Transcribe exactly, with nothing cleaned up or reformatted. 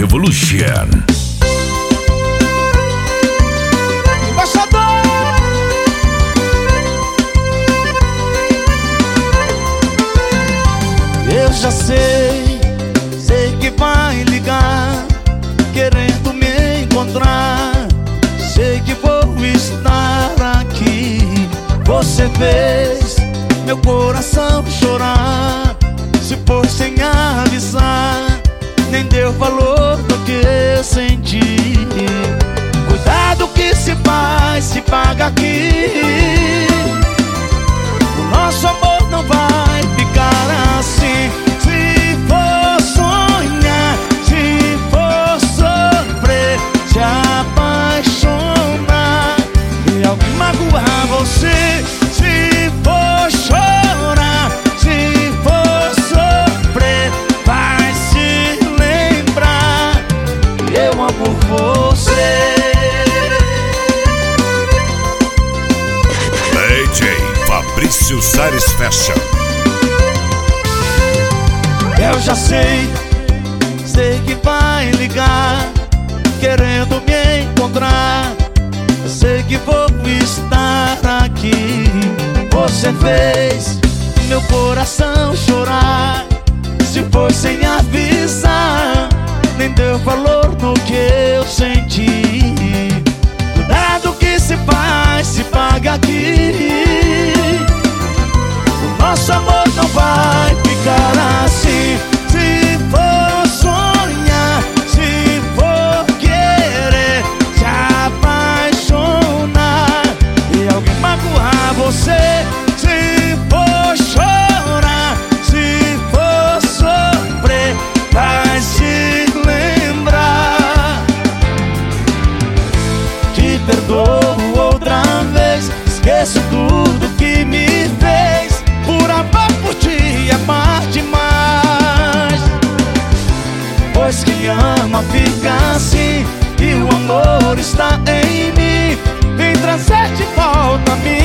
Revolution. Embaixador! Eu já sei, sei que vai ligar, querendo me encontrar. Sei que vou estar aqui. Você fez meu coração chorar. Se for sem avisar, nem deu valor do que eu senti. Cuidado que se faz, se paga aqui. O nosso amor não vai ficar assim. Se for sonhar, se for sofrer, se apaixonar e alguém magoar você, se for chorar, se for sofrer, vai se lembrar que eu amo você. D J Fabrício Sares Fashion. Eu já sei, sei que vai ligar, querendo me encontrar. Sei que vou estar aqui. Você fez meu coração chorar. Se foi sem avisar, nem deu valor no que eu senti. Cuidado que se faz, se paga aqui. O nosso amor não vai ficar assim. Se for sonhar, se for querer, se apaixonar e alguém magoar você, se for chorar, se for sofrer, vai se lembrar. Te perdoo outra vez, esqueço tudo que me fez. Por amar por ti, amar demais. Pois quem ama fica assim, e o amor está em mim. Vem trazer de volta a mim.